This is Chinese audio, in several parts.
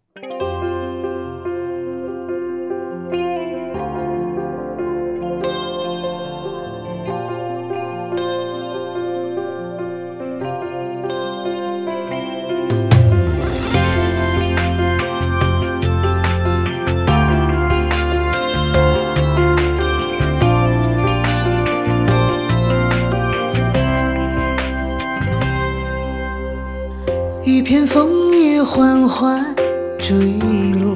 一片枫叶缓缓坠落，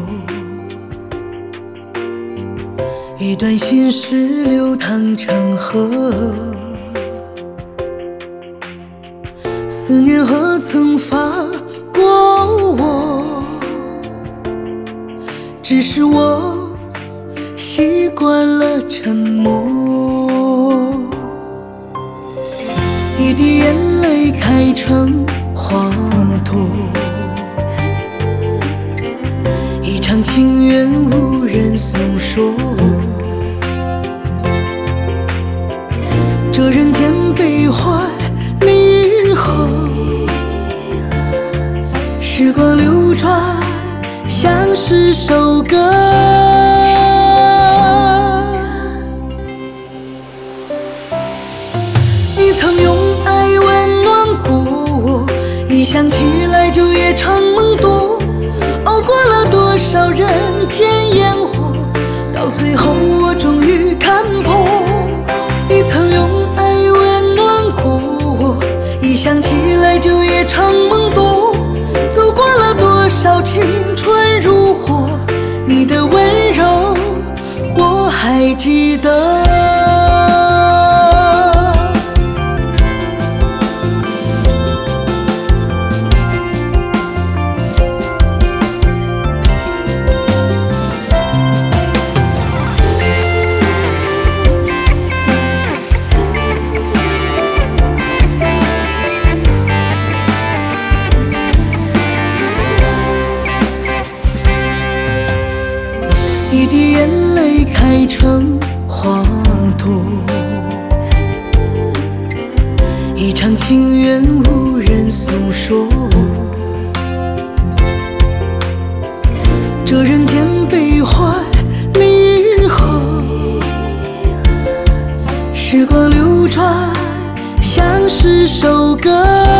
一段心事流淌成河。思念何曾发过我，只是我习惯了沉默。一滴眼泪开成花朵，一场情缘无人诉说。这人间悲欢离合，时光流转，像是首歌。你曾用爱温暖过我，一想起来就夜长梦多。熬过了多少人间烟火，到最后我终于看破。你曾用爱温暖过我，一想起来就夜长梦多。走过了多少青春如火，你的温柔我还记得。一滴眼泪开成花朵，一场情缘无人诉说。这人间悲欢离合，时光流转，像是首歌。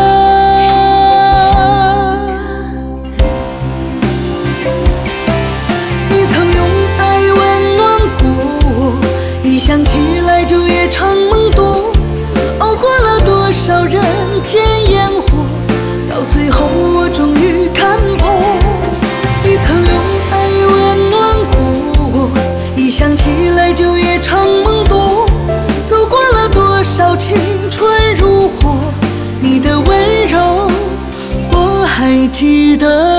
想起来就夜长梦多，熬过了多少人间烟火，到最后我终于看破。你曾用爱温暖过我，一想起来就夜长梦多。走过了多少青春如火，你的温柔我还记得。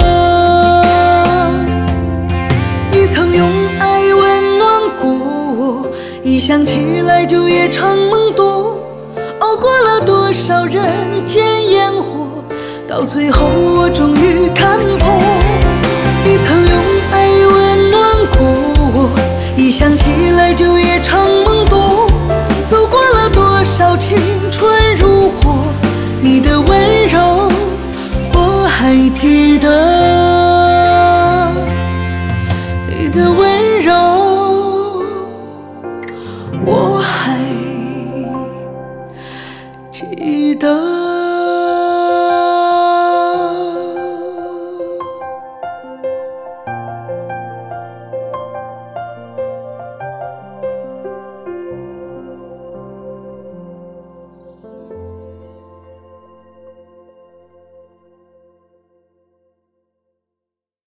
你曾用爱温暖过我，一想起来就夜长梦多。熬过了多少人间烟火，到最后我终于